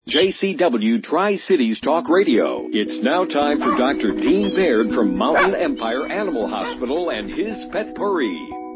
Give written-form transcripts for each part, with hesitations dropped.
JCW Tri-Cities Talk Radio. It's now time for Dr. Dean Baird from Mountain Empire Animal Hospital and his Pet Pourri.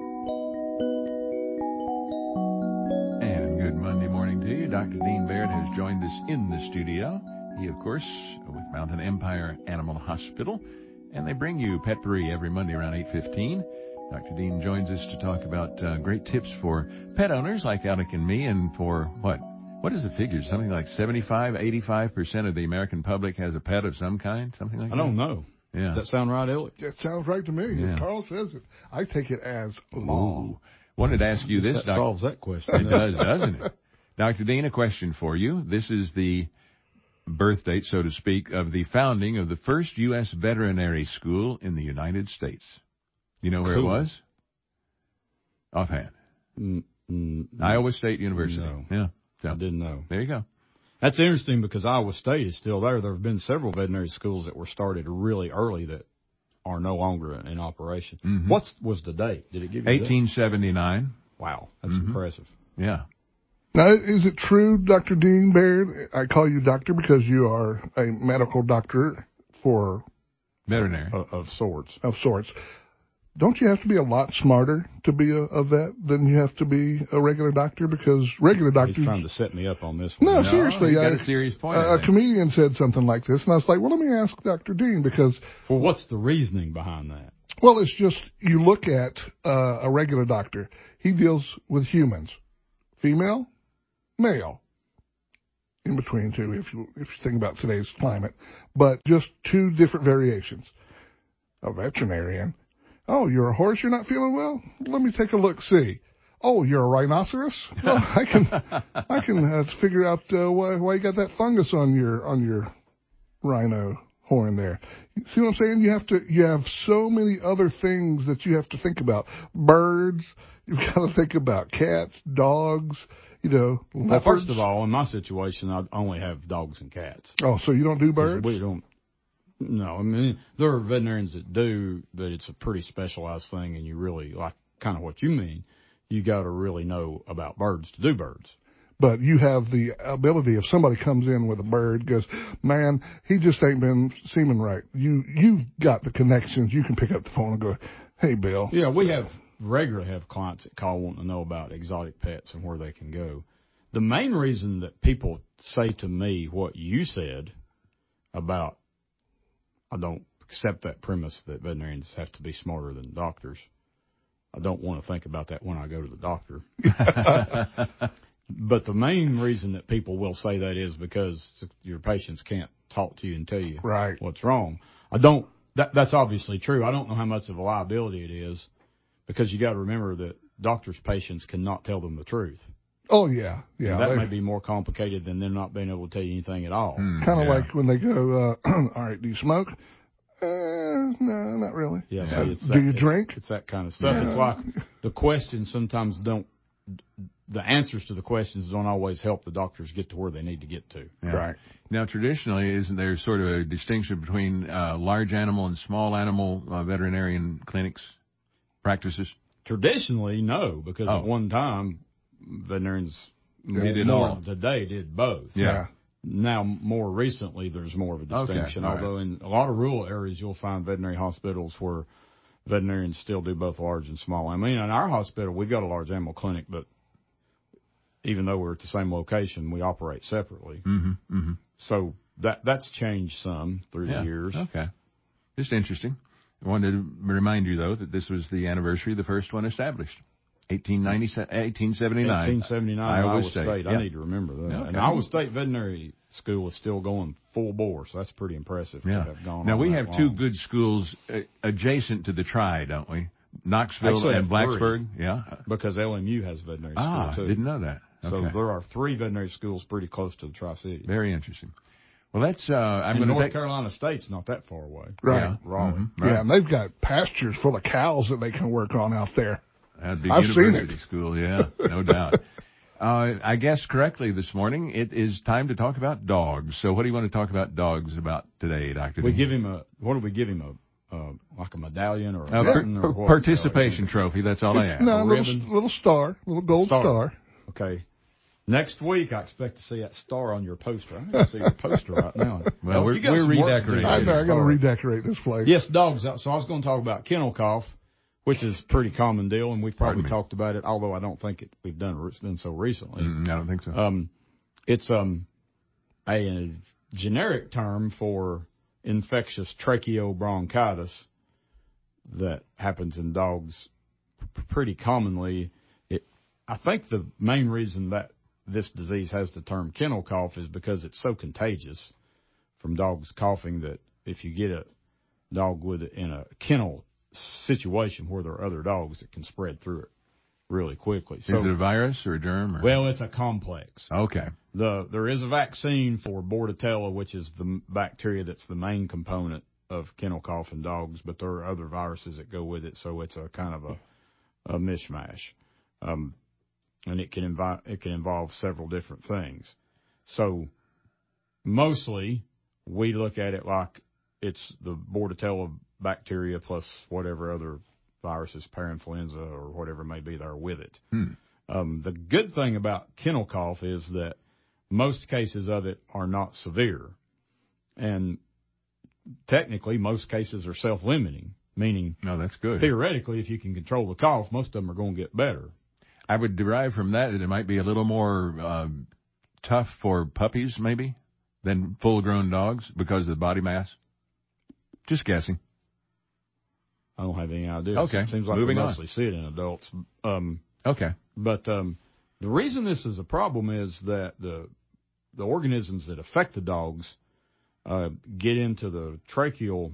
And good Monday morning to you. Dr. Dean Baird has joined us in the studio. He, of course, with Mountain Empire Animal Hospital. And they bring you Pet Pourri every Monday around 8:15. Dr. Dean joins us to talk about great tips for pet owners like Alec and me, and for what is the figure? Something like 85% of the American public has a pet of some kind? Something like that? I don't know. Yeah. Does that sound right, Alec? That sounds right to me. Yeah. If Carl says it, I take it as law. Ooh. Wanted to ask you this, That solves that question. It does, doesn't it? Dr. Dean, a question for you. This is the birth date, so to speak, of the founding of the first U.S. veterinary school in the United States. You know where it was? Offhand. Iowa State University. No. Yeah. So, I didn't know. There you go. That's interesting because Iowa State is still there. There have been several veterinary schools that were started really early that are no longer in operation. Mm-hmm. What was the date? Did it give you 1879. Wow, that's impressive. Yeah. Now, is it true, Dr. Dean Baird? I call you doctor because you are a medical doctor for Veterinary. Of sorts. Of sorts. Don't you have to be a lot smarter to be a vet than you have to be a regular doctor? Because regular doctors... He's trying to set me up on this one. No, seriously. You got a serious point. A comedian said something like this, and I was like, well, let me ask Dr. Dean, because... Well, what's the reasoning behind that? Well, it's just, you look at a regular doctor. He deals with humans. Female, male. In between, too, if you think about today's climate. But just two different variations. A veterinarian... Oh, you're a horse, you're not feeling well? Let me take a look, see. Oh, you're a rhinoceros? Well, I can figure out why you got that fungus on your rhino horn there. See what I'm saying? You have so many other things that you have to think about. Birds, you've got to think about cats, dogs, Well, leopards. first of all, in my situation, I only have dogs and cats. Oh, so you don't do birds? We don't. No, I mean, there are veterinarians that do, but it's a pretty specialized thing, and you really, like kind of what you mean, you got to really know about birds to do birds. But you have the ability, if somebody comes in with a bird, goes, man, he just ain't been seeming right. You've got the connections. You can pick up the phone and go, hey, Bill. Yeah, we regularly have clients that call wanting to know about exotic pets and where they can go. The main reason that people say to me what you said about, I don't accept that premise that veterinarians have to be smarter than doctors. I don't want to think about that when I go to the doctor. But the main reason that people will say that is because your patients can't talk to you and tell you what's wrong. That's obviously true. I don't know how much of a liability it is, because you got to remember that doctors' patients cannot tell them the truth. Oh, yeah. And that may be more complicated than them not being able to tell you anything at all. Kind of like when they go, all right, do you smoke? No, not really. Yeah. Do you drink? It's that kind of stuff. Yeah. It's like the questions sometimes the answers to the questions don't always help the doctors get to where they need to get to. Yeah. Right. Now, traditionally, isn't there sort of a distinction between large animal and small animal veterinarian clinics, practices? Traditionally, no, because at one time, veterinarians today did both. Yeah. Now, more recently, there's more of a distinction. Okay. Although in a lot of rural areas, you'll find veterinary hospitals where veterinarians still do both large and small. I mean, in our hospital, we've got a large animal clinic, but even though we're at the same location, we operate separately. Mm-hmm. Mm-hmm. So that's changed some through the years. Okay. Just interesting. I wanted to remind you, though, that this was the anniversary of the first one established. 1879. 1879, Iowa State. I need to remember that. Okay. And Iowa State Veterinary School is still going full bore, so that's pretty impressive to have gone Now, on we that have long. two good schools adjacent to the Tri, don't we? Knoxville and Blacksburg. Yeah. Because LMU has a veterinary school, too. Didn't know that. So there are 3 veterinary schools pretty close to the Tri-Cities. Very interesting. Well, that's I'm and going North Carolina State's not that far away. Right. Yeah. Raleigh. Mm-hmm. Right. Yeah, and they've got pastures full of cows that they can work on out there. That'd be I've university seen it. school, yeah, no doubt. I guessed correctly this morning. It is time to talk about dogs. So what do you want to talk about dogs about today, Dr. We Dean? give him what do we give him? Like a medallion or a button or what? Participation trophy, that's all I ask. No, little star, little gold star. Okay. Next week, I expect to see that star on your poster. I need to see your poster right now. Well, we're redecorating. I got to redecorate this place. Yes, dogs. So I was going to talk about kennel cough, which is a pretty common deal, and we've probably talked about it, although I don't think we've done so recently. I don't think so. It's a generic term for infectious tracheobronchitis that happens in dogs pretty commonly. I think the main reason that this disease has the term kennel cough is because it's so contagious from dogs coughing that if you get a dog in a kennel situation where there are other dogs, it can spread through it really quickly. So, is it a virus or a germ? Well, it's a complex. Okay. There is a vaccine for Bordetella, which is the bacteria that's the main component of kennel cough in dogs, but there are other viruses that go with it, so it's a kind of a mishmash. And it can involve several different things. So mostly we look at it like it's the Bordetella bacteria plus whatever other viruses, parainfluenza or whatever may be there with it. The good thing about kennel cough is that most cases of it are not severe. And technically, most cases are self-limiting, meaning that's good. Theoretically, if you can control the cough, most of them are going to get better. I would derive from that it might be a little more tough for puppies, maybe, than full-grown dogs because of the body mass. Just guessing. I don't have any idea. Okay. It seems like we mostly see it in adults. Okay. But the reason this is a problem is that the organisms that affect the dogs get into the trachea,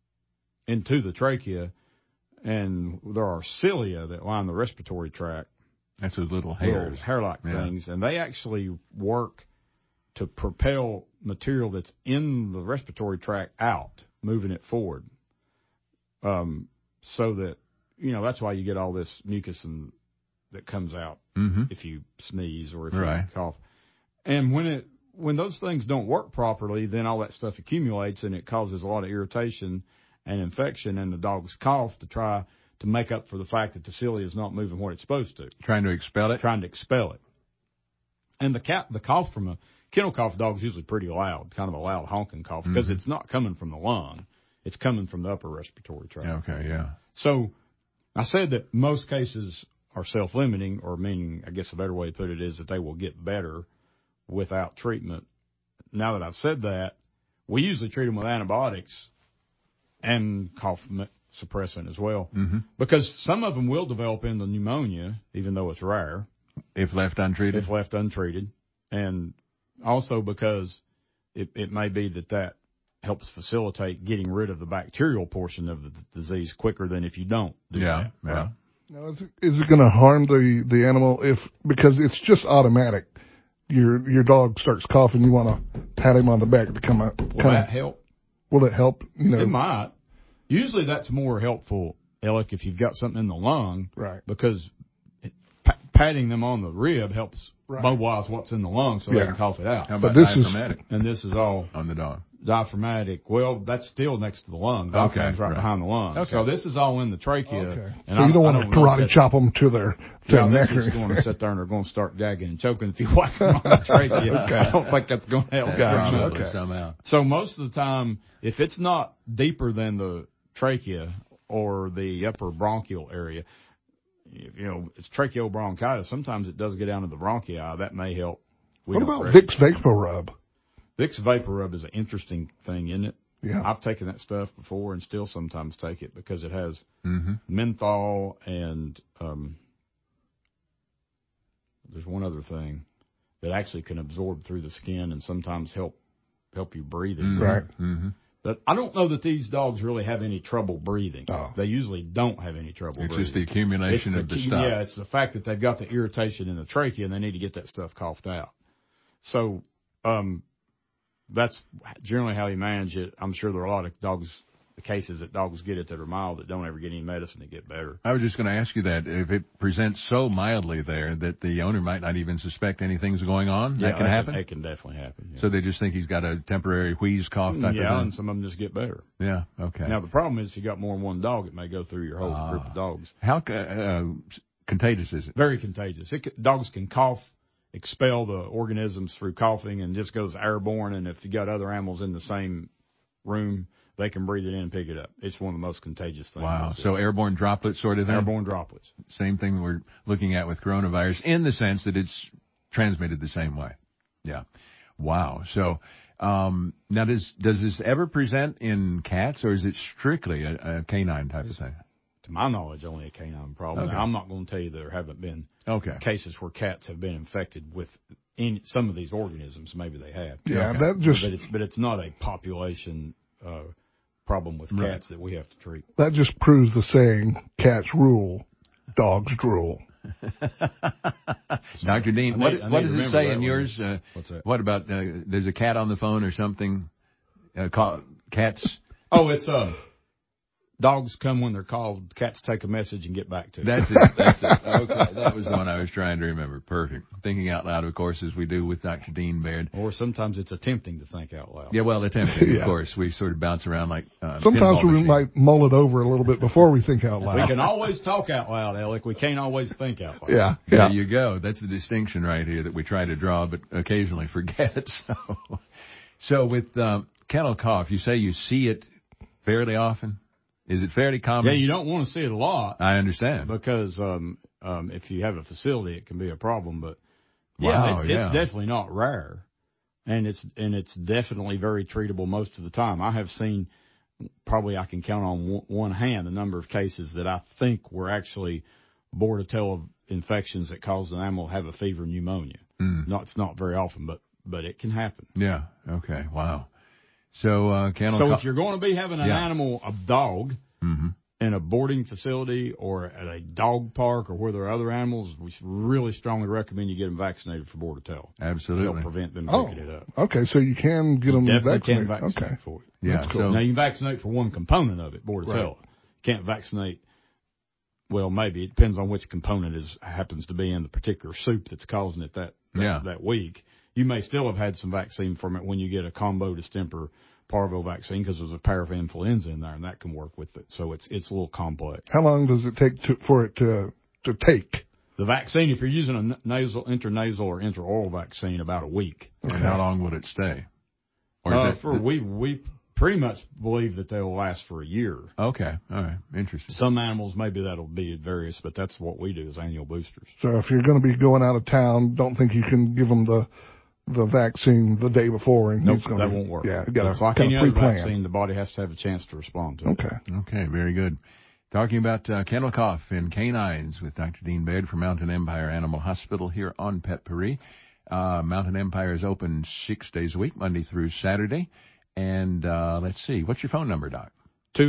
and there are cilia that line the respiratory tract. That's those little hairs. Little hair-like things, and they actually work to propel material that's in the respiratory tract out, moving it forward. So that, that's why you get all this mucus that comes out if you sneeze or if you cough. And when those things don't work properly, then all that stuff accumulates and it causes a lot of irritation and infection, and the dogs cough to try to make up for the fact that the cilia is not moving what it's supposed to. Trying to expel it? Trying to expel it. And the cough from a kennel cough dog is usually pretty loud, kind of a loud honking cough, because it's not coming from the lung. It's coming from the upper respiratory tract. Okay, yeah. So I said that most cases are self-limiting, or meaning, I guess a better way to put it is that they will get better without treatment. Now that I've said that, we usually treat them with antibiotics and cough suppressant as well, because some of them will develop into pneumonia, even though it's rare. If left untreated? If left untreated. And also because it may be that helps facilitate getting rid of the bacterial portion of the disease quicker than if you don't do that. Yeah. Right? Now, is it going to harm the animal because it's just automatic? Your dog starts coughing, you want to pat him on the back to come out. Will that help? Will it help? It might. Usually that's more helpful, Alec, if you've got something in the lung. Right. Because patting them on the rib helps mobilize what's in the lung so they can cough it out. How about diaphragmatic? And this is all on the dog. Diaphragmatic. Well, that's still next to the lung. Diaphragm's right behind the lung. Okay. So this is all in the trachea. Okay. And so you don't want to karate chop them to their neck. This is going to sit there and they're going to start gagging and choking if you whack them on the trachea. I don't think that's going to help. Probably somehow. So most of the time, if it's not deeper than the trachea or the upper bronchial area, it's tracheobronchitis. Sometimes it does get down to the bronchi. That may help. What about Vicks VapoRub? Vicks VapoRub is an interesting thing, isn't it? Yeah. I've taken that stuff before and still sometimes take it because it has menthol and there's one other thing that actually can absorb through the skin and sometimes help you breathe. Right. But I don't know that these dogs really have any trouble breathing. Oh. They usually don't have any trouble breathing. It's just the accumulation of the stuff. Yeah, it's the fact that they've got the irritation in the trachea and they need to get that stuff coughed out. So that's generally how you manage it. I'm sure there are a lot of cases that dogs get it that are mild that don't ever get any medicine to get better. I was just going to ask you that. If it presents so mildly there that the owner might not even suspect anything's going on, that can happen? It can definitely happen. Yeah. So they just think he's got a temporary wheeze cough type of thing? Yeah, and some of them just get better. Yeah, okay. Now, the problem is if you got more than one dog, it may go through your whole group of dogs. How contagious is it? Very contagious. Dogs can cough expel the organisms through coughing and just goes airborne. And if you got other animals in the same room, they can breathe it in and pick it up. It's one of the most contagious things. Wow. So airborne droplets sort of thing? Airborne droplets. Same thing we're looking at with coronavirus in the sense that it's transmitted the same way. Yeah. Wow. So now does this ever present in cats, or is it strictly a canine type of thing? To my knowledge, only a canine problem. Okay. Now, I'm not going to tell you there haven't been cases where cats have been infected with some of these organisms. Maybe they have. Yeah, but it's not a population problem with cats that we have to treat. That just proves the saying, cats rule, dogs drool. Dr. Dean, what does it say in yours? What's that? What about, there's a cat on the phone or something? Cats? Oh, it's dogs come when they're called. Cats take a message and get back to you. That's it. Okay, that was the one I was trying to remember. Perfect. Thinking out loud, of course, as we do with Dr. Dean Baird. Or sometimes it's attempting to think out loud. Yeah, well, attempting, of course. We sort of bounce around like sometimes we might mull it over a little bit before we think out loud. We can always talk out loud, Alec. We can't always think out loud. Yeah. There you go. That's the distinction right here that we try to draw, but occasionally forget. So with kennel cough, you say you see it fairly often? Is it fairly common? Yeah, you don't want to see it a lot. I understand. Because if you have a facility, it can be a problem. But it's definitely not rare, and it's definitely very treatable most of the time. I have seen, probably I can count on one hand the number of cases that I think were actually Bordetella infections that caused an animal to have a fever and pneumonia. It's not very often, but it can happen. Yeah. Okay. Wow. So if you're going to be having an animal, a dog, in a boarding facility or at a dog park or where there are other animals, we really strongly recommend you get them vaccinated for Bordetella. Absolutely. It'll prevent them picking it up. Okay, so you can get them vaccinated. Can vaccinate for it. Yeah. That's cool. Now you can vaccinate for one component of it, Bordetella. Right. You can't vaccinate. Well, maybe it depends on which component happens to be in the particular soup that's causing it that week. You may still have had some vaccine from it when you get a combo distemper parvo vaccine because there's a parainfluenza in there, and that can work with it. So it's a little complex. How long does it take for it to take? The vaccine, if you're using a intranasal or intraoral vaccine, about a week. Okay. And how long would it stay? Or is we pretty much believe that they'll last for a year. Okay. All right. Interesting. Some animals, maybe that'll be various, but that's what we do is annual boosters. So if you're going to be going out of town, don't think you can give them the vaccine the day before. And nope, that won't work. Yeah, it's like any other vaccine, the body has to have a chance to respond to it. Okay, very good. Talking about kennel cough in canines with Dr. Dean Baird from Mountain Empire Animal Hospital here on Pet Paris. Mountain Empire is open 6 days a week, Monday through Saturday. And let's see, what's your phone number, Doc?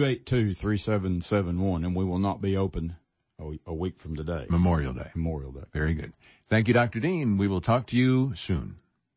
282-3771, and we will not be open a week from today. Memorial Day. Memorial Day. Very good. Thank you, Dr. Dean. We will talk to you soon.